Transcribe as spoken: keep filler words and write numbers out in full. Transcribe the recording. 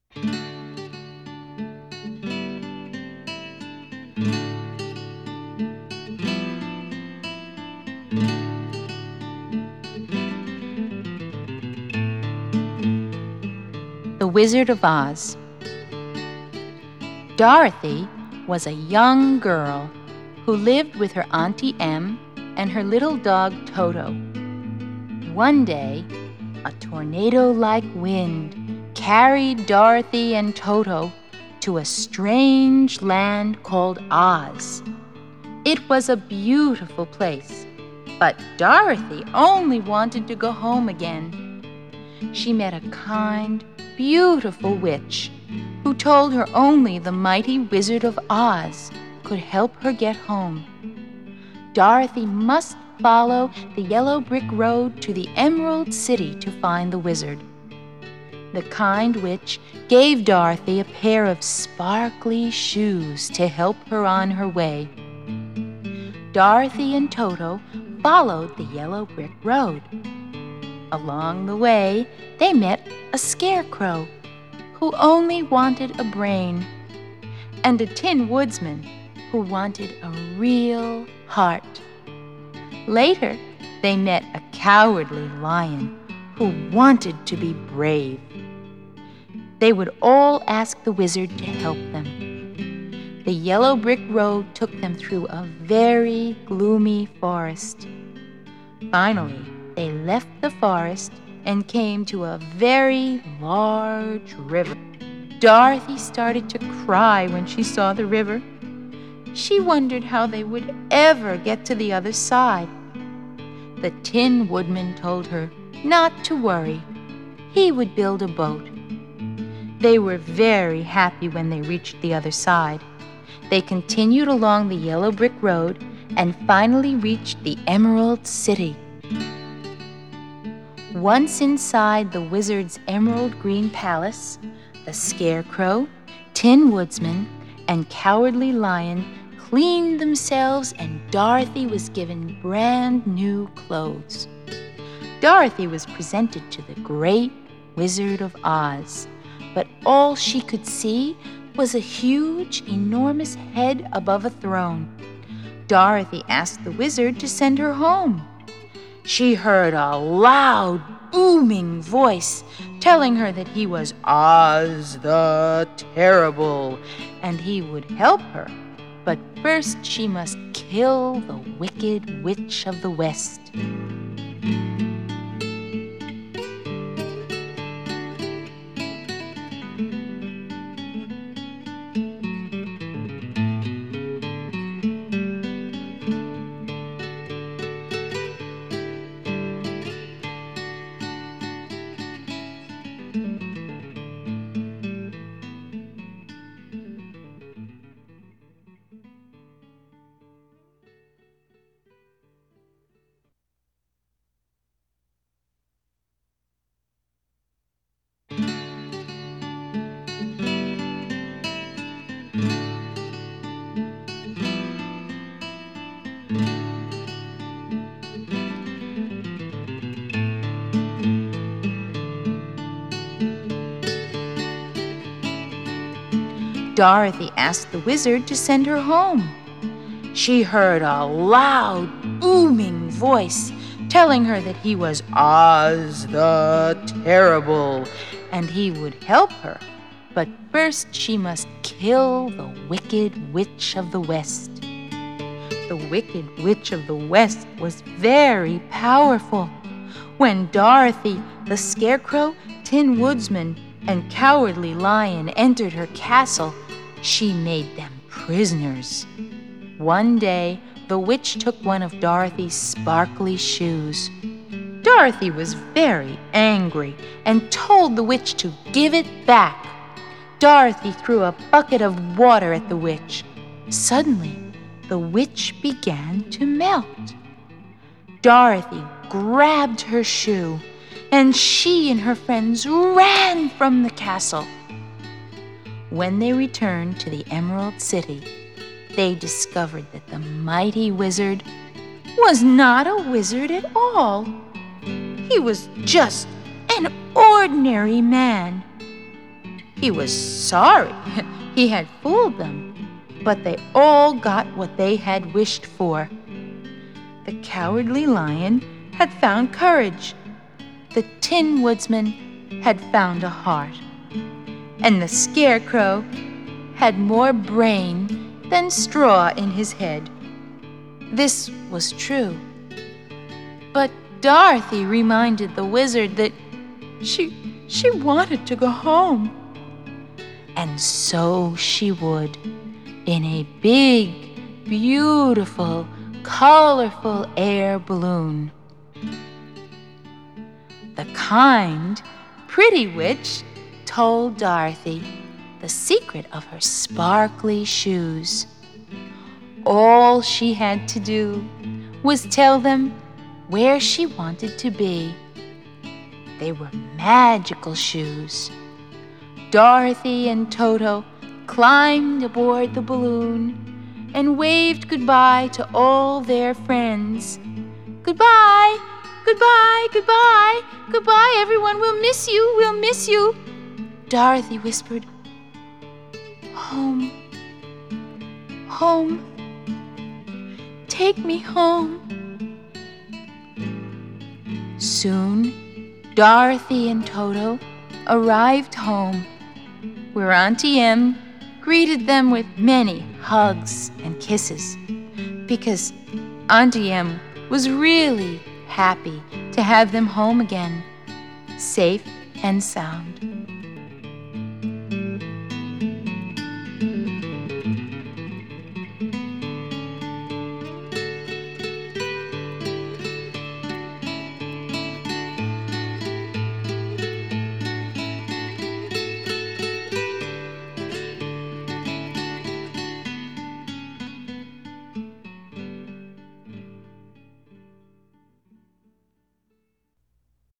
The Wizard of Oz. Dorothy was a young girl who lived with her Auntie Em and her little dog Toto. One day, a tornado-like wind carried Dorothy and Toto to a strange land called Oz. It was a beautiful place, but Dorothy only wanted to go home again. She met a kind, beautiful witch who told her only the mighty Wizard of Oz could help her get home. Dorothy must follow the yellow brick road to the Emerald City to find the wizard. The kind witch gave Dorothy a pair of sparkly shoes to help her on her way. Dorothy and Toto followed the yellow brick road. Along the way, they met a scarecrow who only wanted a brain, and a tin woodsman who wanted a real heart. Later, they met a cowardly lion who wanted to be brave. They would all ask the wizard to help them. The yellow brick road took them through a very gloomy forest. Finally, they left the forest and came to a very large river. Dorothy started to cry when she saw the river. She wondered how they would ever get to the other side. The Tin Woodman told her not to worry. He would build a boat. They were very happy when they reached the other side. They continued along the yellow brick road and finally reached the Emerald City. Once inside the wizard's emerald green palace, the Scarecrow, Tin Woodsman, and Cowardly Lion cleaned themselves, and Dorothy was given brand new clothes. Dorothy was presented to the great Wizard of Oz, but all she could see was a huge, enormous head above a throne. Dorothy asked the wizard to send her home. She heard a loud, booming voice telling her that he was Oz the Terrible, and he would help her. But first she must kill the Wicked Witch of the West. Dorothy asked the wizard to send her home. She heard a loud, booming voice telling her that he was Oz the Terrible, and he would help her. But first she must kill the Wicked Witch of the West. The Wicked Witch of the West was very powerful. When Dorothy, the Scarecrow, Tin Woodsman, and Cowardly Lion entered her castle, she made them prisoners. One day, the witch took one of Dorothy's sparkly shoes. Dorothy was very angry and told the witch to give it back. Dorothy threw a bucket of water at the witch. Suddenly, the witch began to melt. Dorothy grabbed her shoe, and she and her friends ran from the castle. When they returned to the Emerald City, they discovered that the mighty wizard was not a wizard at all. He was just an ordinary man. He was sorry he had fooled them, but they all got what they had wished for. The Cowardly Lion had found courage. The Tin Woodman had found a heart. And the Scarecrow had more brain than straw in his head. This was true. But Dorothy reminded the Wizard that she, she wanted to go home. And so she would, in a big, beautiful, colorful air balloon. The kind, pretty witch told Dorothy the secret of her sparkly shoes. All she had to do was tell them where she wanted to be. They were magical shoes. Dorothy and Toto climbed aboard the balloon and waved goodbye to all their friends. Goodbye, goodbye, goodbye, goodbye, everyone. We'll miss you, we'll miss you. Dorothy whispered, Home, home, take me home. Soon, Dorothy and Toto arrived home, where Auntie Em greeted them with many hugs and kisses, because Auntie Em was really happy to have them home again, safe and sound.